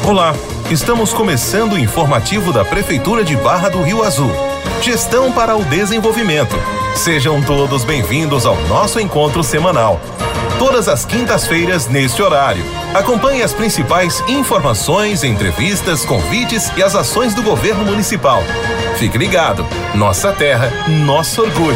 Olá, estamos começando o informativo da Prefeitura de Barra do Rio Azul. Gestão para o Desenvolvimento. Sejam todos bem-vindos ao nosso encontro semanal. Todas as quintas-feiras, neste horário. Acompanhe as principais informações, entrevistas, convites e as ações do governo municipal. Fique ligado. Nossa terra, nosso orgulho.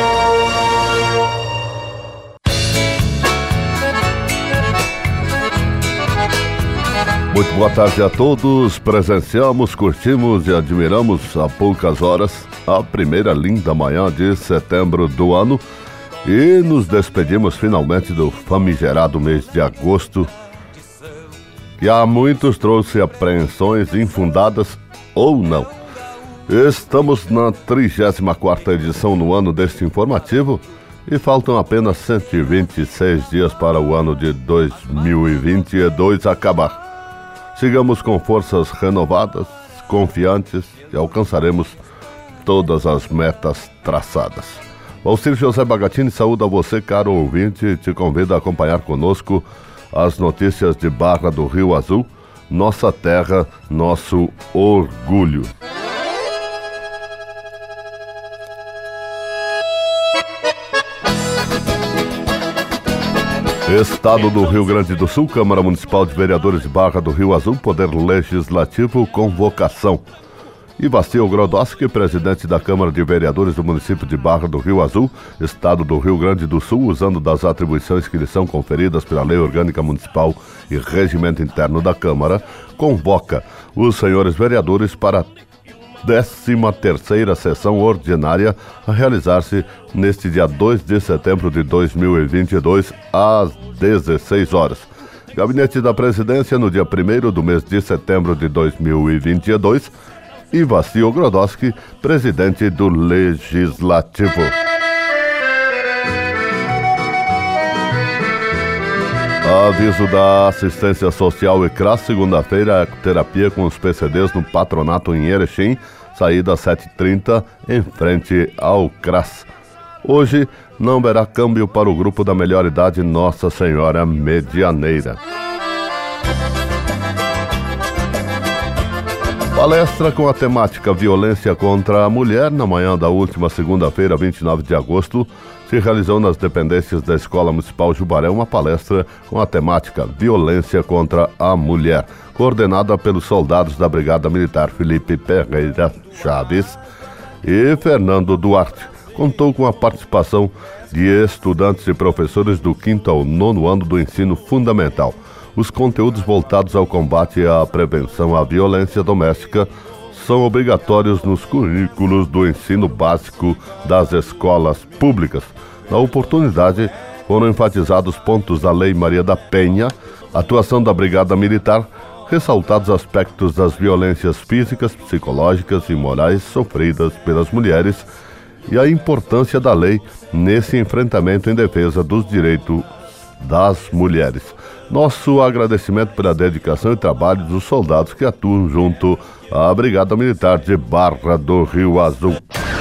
Muito boa tarde a todos. Presenciamos, curtimos e admiramos há poucas horas a primeira linda manhã de setembro do ano e nos despedimos finalmente do famigerado mês de agosto, que a muitos trouxe apreensões infundadas ou não. Estamos na 34ª edição no ano deste informativo e faltam apenas 126 dias para o ano de 2022 acabar. Sigamos com forças renovadas, confiantes e alcançaremos todas as metas traçadas. Valcir José Bagatini saúda você, caro ouvinte, e te convida a acompanhar conosco as notícias de Barra do Rio Azul, nossa terra, nosso orgulho. Estado do Rio Grande do Sul, Câmara Municipal de Vereadores de Barra do Rio Azul, Poder Legislativo, convocação. Ivacil Grodowski, presidente da Câmara de Vereadores do município de Barra do Rio Azul, Estado do Rio Grande do Sul, usando das atribuições que lhe são conferidas pela Lei Orgânica Municipal e Regimento Interno da Câmara, convoca os senhores vereadores para a 13ª sessão ordinária a realizar-se neste dia 2 de setembro de 2022, às 16 horas. Gabinete da Presidência, no dia 1º do mês de setembro de 2022, Ivacil Grodowski, presidente do Legislativo. Aviso da Assistência Social ECRAS, segunda-feira, terapia com os PCDs no Patronato em Erechim, saída às 7h30, em frente ao CRAS. Hoje não haverá câmbio para o grupo da melhor idade Nossa Senhora Medianeira. Palestra com a temática Violência contra a Mulher, na manhã da última segunda-feira, 29 de agosto, se realizou nas dependências da Escola Municipal Jubaré uma palestra com a temática Violência contra a Mulher, coordenada pelos soldados da Brigada Militar Felipe Pereira Chaves e Fernando Duarte. Contou com a participação de estudantes e professores do 5º ao 9º ano do ensino fundamental. Os conteúdos voltados ao combate e à prevenção à violência doméstica são obrigatórios nos currículos do ensino básico das escolas públicas. Na oportunidade, foram enfatizados pontos da Lei Maria da Penha, atuação da Brigada Militar, ressaltados aspectos das violências físicas, psicológicas e morais sofridas pelas mulheres e a importância da lei nesse enfrentamento em defesa dos direitos das mulheres. Nosso agradecimento pela dedicação e trabalho dos soldados que atuam junto à Brigada Militar de Barra do Rio Azul.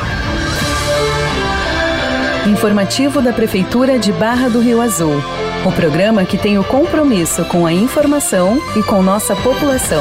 Informativo da Prefeitura de Barra do Rio Azul. O programa que tem o compromisso com a informação e com nossa população.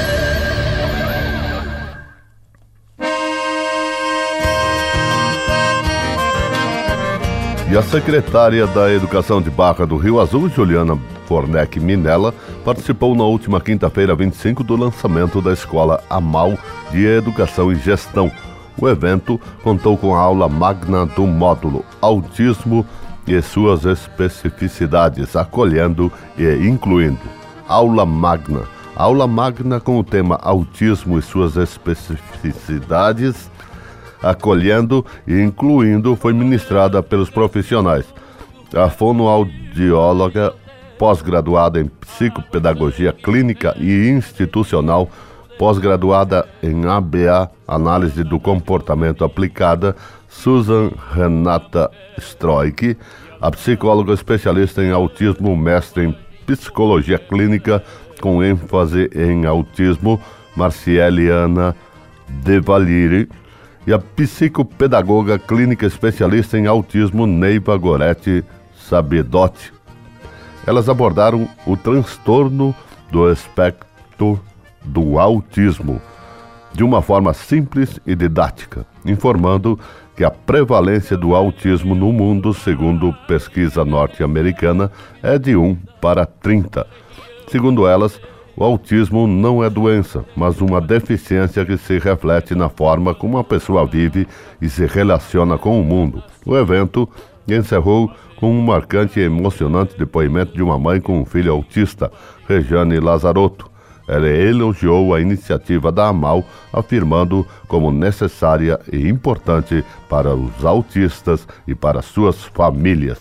E a secretária da Educação de Barra do Rio Azul, Juliana Fornec Minella, participou na última quinta-feira, 25, do lançamento da Escola AMAL de Educação e Gestão. O evento contou com a aula magna do módulo Autismo e suas especificidades, acolhendo e incluindo. Aula magna com o tema Autismo e suas especificidades, acolhendo e incluindo, foi ministrada pelos profissionais. A fonoaudióloga, pós-graduada em Psicopedagogia Clínica e Institucional, pós-graduada em ABA, Análise do Comportamento Aplicada, Susan Renata Stroik, a psicóloga especialista em autismo, mestre em Psicologia Clínica, com ênfase em autismo, Marciele Ana De Valire, e a psicopedagoga clínica especialista em autismo, Neiva Goretti Sabedotti. Elas abordaram o transtorno do espectro respeito do autismo, de uma forma simples e didática, informando que a prevalência do autismo no mundo, segundo pesquisa norte-americana, é de 1 para 30. Segundo elas, o autismo não é doença, mas uma deficiência que se reflete na forma como a pessoa vive e se relaciona com o mundo. O evento encerrou com um marcante e emocionante depoimento de uma mãe com um filho autista, Rejane Lazarotto. Ela elogiou a iniciativa da AMAL, afirmando como necessária e importante para os autistas e para suas famílias.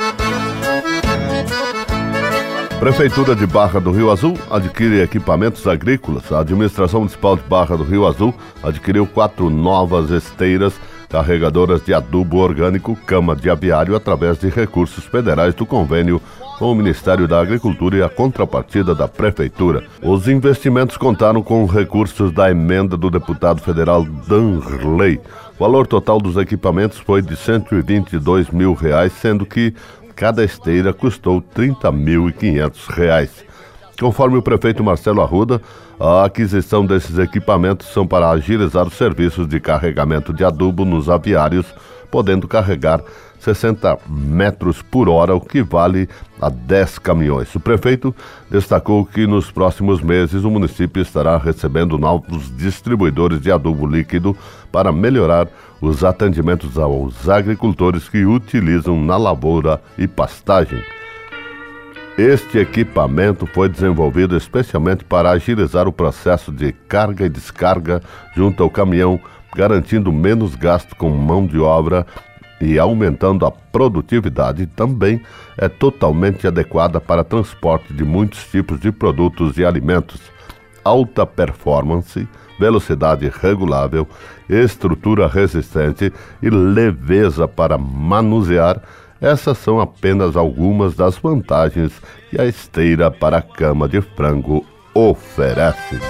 Prefeitura de Barra do Rio Azul adquire equipamentos agrícolas. A Administração Municipal de Barra do Rio Azul adquiriu 4 novas esteiras carregadoras de adubo orgânico cama de aviário através de recursos federais do convênio com o Ministério da Agricultura e a contrapartida da Prefeitura. Os investimentos contaram com recursos da emenda do deputado federal Danley. O valor total dos equipamentos foi de R$ 122 mil, sendo que cada esteira custou R$ 30.500. Conforme o prefeito Marcelo Arruda, a aquisição desses equipamentos são para agilizar os serviços de carregamento de adubo nos aviários, podendo carregar 60 metros por hora, o que vale a 10 caminhões. O prefeito destacou que nos próximos meses o município estará recebendo novos distribuidores de adubo líquido para melhorar os atendimentos aos agricultores que utilizam na lavoura e pastagem. Este equipamento foi desenvolvido especialmente para agilizar o processo de carga e descarga junto ao caminhão, garantindo menos gasto com mão de obra e aumentando a produtividade. Também é totalmente adequada para transporte de muitos tipos de produtos e alimentos. Alta performance, velocidade regulável, estrutura resistente e leveza para manusear. Essas são apenas algumas das vantagens que a esteira para a cama de frango oferece.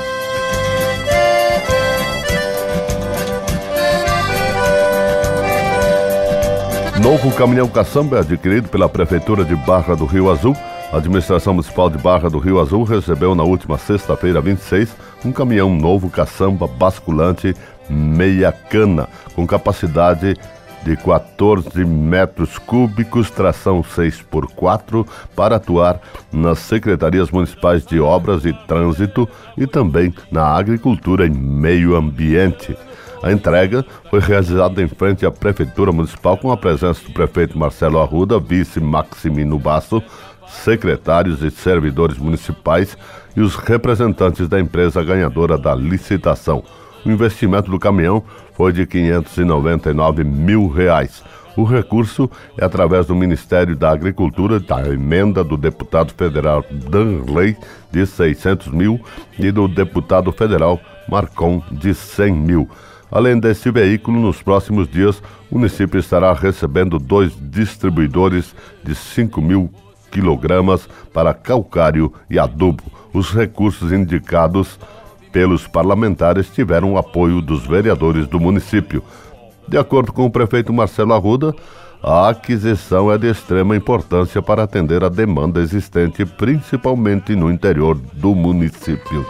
Novo caminhão caçamba é adquirido pela Prefeitura de Barra do Rio Azul. A Administração Municipal de Barra do Rio Azul recebeu na última sexta-feira, 26, um caminhão novo caçamba basculante meia cana, com capacidade de 14 metros cúbicos, tração 6x4, para atuar nas secretarias municipais de obras e trânsito e também na agricultura e meio ambiente. A entrega foi realizada em frente à Prefeitura Municipal com a presença do prefeito Marcelo Arruda, vice Maximino Basso, secretários e servidores municipais e os representantes da empresa ganhadora da licitação. O investimento do caminhão foi de R$ 599 mil. O recurso é através do Ministério da Agricultura, da emenda do deputado federal Danley, de 600 mil, e do deputado federal Marcon, de 100 mil. Além desse veículo, nos próximos dias, o município estará recebendo 2 distribuidores de 5.000 quilogramas para calcário e adubo. Os recursos indicados pelos parlamentares tiveram o apoio dos vereadores do município. De acordo com o prefeito Marcelo Arruda, a aquisição é de extrema importância para atender a demanda existente, principalmente no interior do município.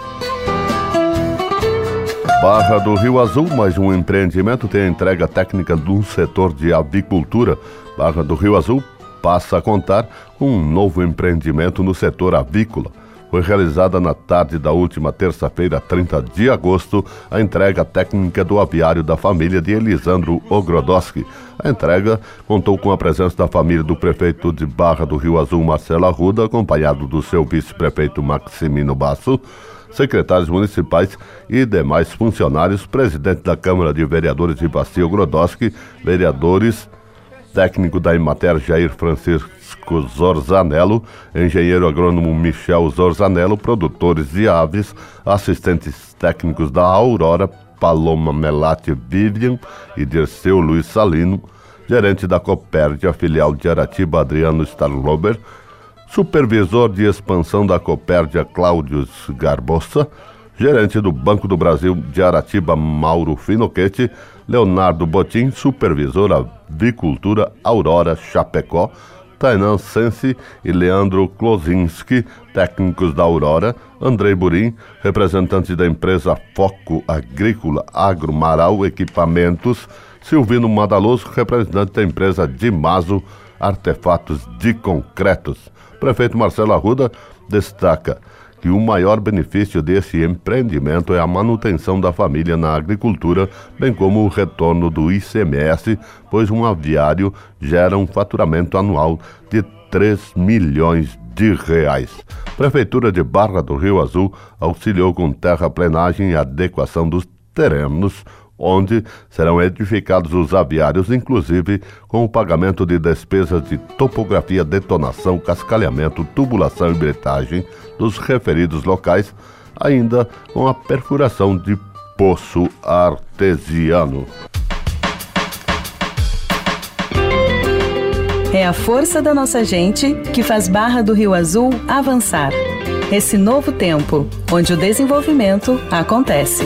Barra do Rio Azul, mais um empreendimento, tem a entrega técnica do setor de avicultura. Barra do Rio Azul passa a contar com um novo empreendimento no setor avícola. Foi realizada na tarde da última terça-feira, 30 de agosto, a entrega técnica do aviário da família de Elisandro Ogrodowski. A entrega contou com a presença da família do prefeito de Barra do Rio Azul, Marcelo Arruda, acompanhado do seu vice-prefeito Maximino Basso, secretários municipais e demais funcionários, presidente da Câmara de Vereadores de Bacia Ogrodowski, vereadores, técnico da Emater Jair Francisco Zorzanello, engenheiro agrônomo Michel Zorzanello, produtores de aves, assistentes técnicos da Aurora, Paloma Melati Vivian e Dirceu Luiz Salino, gerente da Copérdia, filial de Aratiba, Adriano Starlober, supervisor de expansão da Copérdia, Cláudio Garbosa, gerente do Banco do Brasil de Aratiba, Mauro Finochetti, Leonardo Botim, supervisor avicultura, Aurora Chapecó, Tainan Sensi e Leandro Klozinski, técnicos da Aurora, Andrei Burim, representante da empresa Foco Agrícola Agromaral Equipamentos, Silvino Madaloso, representante da empresa Dimaso Artefatos de Concretos. Prefeito Marcelo Arruda destaca que o maior benefício desse empreendimento é a manutenção da família na agricultura, bem como o retorno do ICMS, pois um aviário gera um faturamento anual de 3 milhões de reais. Prefeitura de Barra do Rio Azul auxiliou com terraplenagem e adequação dos terrenos, onde serão edificados os aviários, inclusive com o pagamento de despesas de topografia, detonação, cascalhamento, tubulação e bretagem dos referidos locais, ainda com a perfuração de poço artesiano. É a força da nossa gente que faz Barra do Rio Azul avançar. Esse novo tempo, onde o desenvolvimento acontece.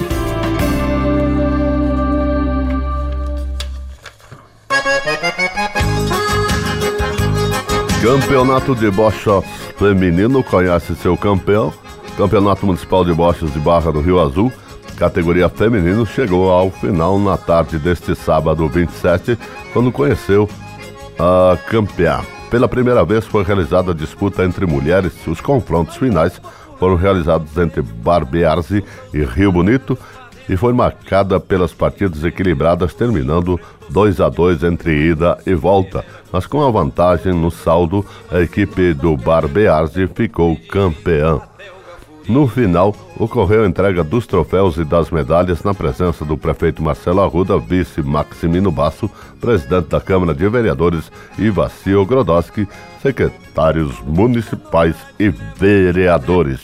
Campeonato de bocha feminino conhece seu campeão. Campeonato Municipal de Bochas de Barra do Rio Azul, categoria feminino, chegou ao final na tarde deste sábado 27, quando conheceu a campeã. Pela primeira vez foi realizada a disputa entre mulheres. Os confrontos finais foram realizados entre Barbearse e Rio Bonito e foi marcada pelas partidas equilibradas, terminando 2-2 entre ida e volta. Mas com a vantagem no saldo, a equipe do Barbearse ficou campeã. No final, ocorreu a entrega dos troféus e das medalhas na presença do prefeito Marcelo Arruda, vice Maximino Basso, presidente da Câmara de Vereadores Ivacio Grodowski, secretários municipais e vereadores.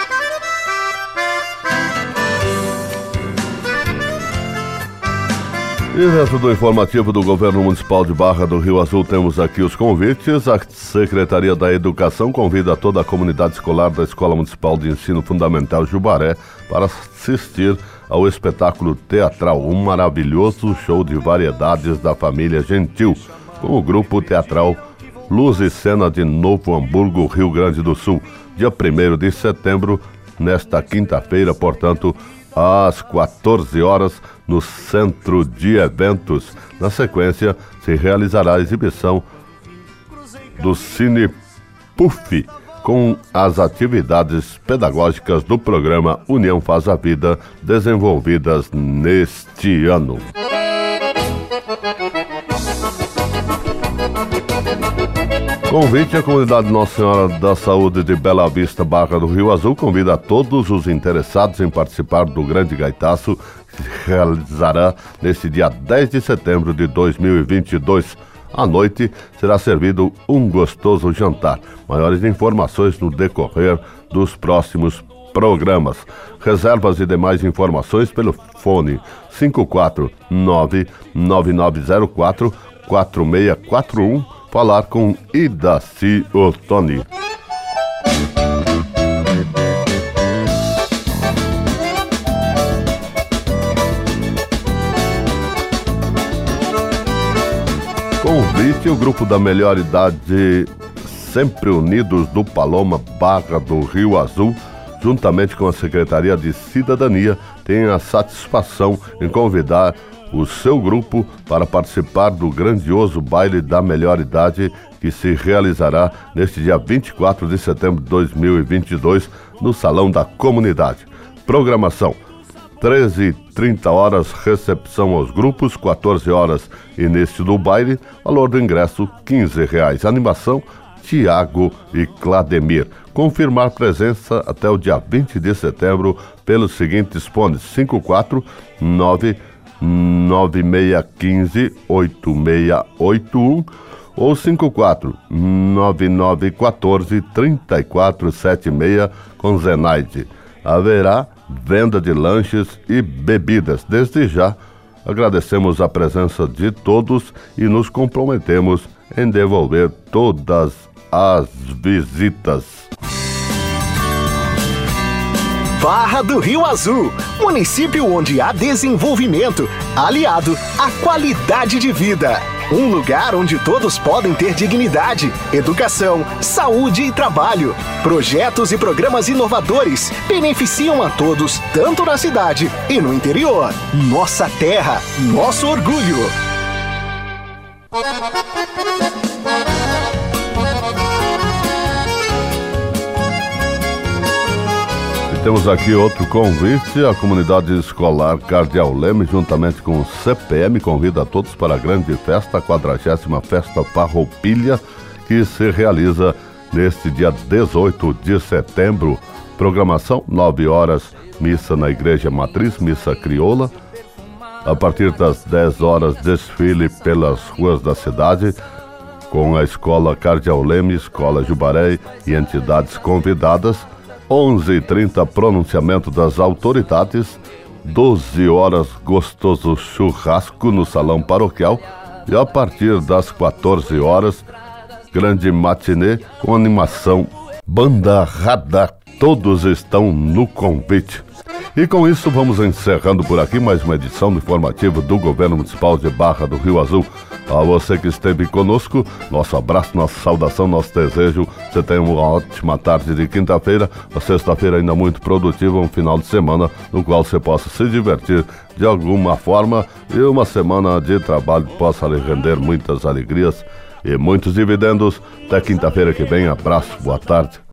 E dentro do informativo do Governo Municipal de Barra do Rio Azul temos aqui os convites. A Secretaria da Educação convida toda a comunidade escolar da Escola Municipal de Ensino Fundamental Jubaré para assistir ao espetáculo teatral, um maravilhoso show de variedades da família Gentil, com o grupo teatral Luz e Cena de Novo Hamburgo, Rio Grande do Sul, dia 1º de setembro, nesta quinta-feira, portanto, às 14 horas, no Centro de Eventos. Na sequência, se realizará a exibição do Cine Puff, com as atividades pedagógicas do programa União Faz a Vida, desenvolvidas neste ano. Convite à comunidade Nossa Senhora da Saúde de Bela Vista, Barra do Rio Azul, convida a todos os interessados em participar do Grande Gaitaço, que se realizará neste dia 10 de setembro de 2022. À noite será servido um gostoso jantar. Maiores informações no decorrer dos próximos programas. Reservas e demais informações pelo fone 549-9904-4641. Falar com Idaci Ottoni. Convite o grupo da melhor idade Sempre Unidos do Paloma, Barra do Rio Azul, juntamente com a Secretaria de Cidadania, tem a satisfação em convidar o seu grupo para participar do grandioso baile da melhor idade que se realizará neste dia 24 de setembro de 2022 no Salão da Comunidade. Programação: 13h30, recepção aos grupos, 14 horas, início do baile, valor do ingresso R$15. Animação: Tiago e Clademir. Confirmar presença até o dia 20 de setembro pelos seguintes fones: 549-9615-8681 ou 54-9914-3476 com Zenaide. Haverá venda de lanches e bebidas. Desde já, agradecemos a presença de todos e nos comprometemos em devolver todas as visitas. Barra do Rio Azul, município onde há desenvolvimento aliado à qualidade de vida. Um lugar onde todos podem ter dignidade, educação, saúde e trabalho. Projetos e programas inovadores beneficiam a todos, tanto na cidade e no interior. Nossa terra, nosso orgulho. Temos aqui outro convite. A comunidade escolar Cardeal Leme, juntamente com o CPM, convida a todos para a grande festa, a 40ª Festa Farroupilha, que se realiza neste dia 18 de setembro. Programação, 9 horas, missa na Igreja Matriz, missa crioula. A partir das 10 horas, desfile pelas ruas da cidade, com a Escola Cardeal Leme, Escola Jubaré e entidades convidadas. 11h30, pronunciamento das autoridades. 12 horas, gostoso churrasco no salão paroquial. E a partir das 14 horas, grande matinê com animação Banda Radar. Todos estão no convite. E com isso vamos encerrando por aqui mais uma edição do informativo do Governo Municipal de Barra do Rio Azul. A você que esteve conosco, nosso abraço, nossa saudação, nosso desejo. Você tenha uma ótima tarde de quinta-feira, uma sexta-feira ainda muito produtiva, um final de semana no qual você possa se divertir de alguma forma e uma semana de trabalho que possa lhe render muitas alegrias e muitos dividendos. Até quinta-feira que vem, abraço, boa tarde.